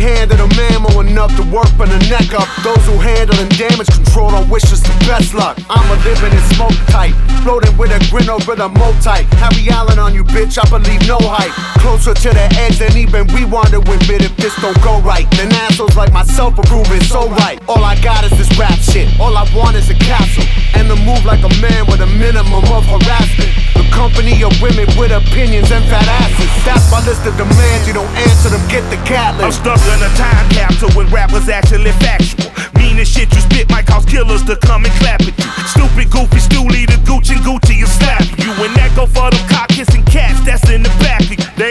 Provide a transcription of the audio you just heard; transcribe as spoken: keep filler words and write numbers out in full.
handed them ammo enough to work from the neck up. Those who handle and damage control don't wish us the best luck. I'm a living in smoke type, floating with a grin over the type. Harry Allen on you, bitch, I believe no hype. Closer to the edge than even we want to admit. If this don't go right, then assholes like myself are proving so right. All I got is this rap shit, all I want is a castle, and to move like a man with a minimum of harassment. The company of women with opinions and fat asses. That's my list of demands, you don't answer them, get the cat list. I'm stuck in a time capsule with rappers actually factual. Mean as shit you spit might cause killers to come and clap at you. Stupid, goofy, Stooley, the Gucci and Gucci will slap you. And that go for them cock kissing cats that's in the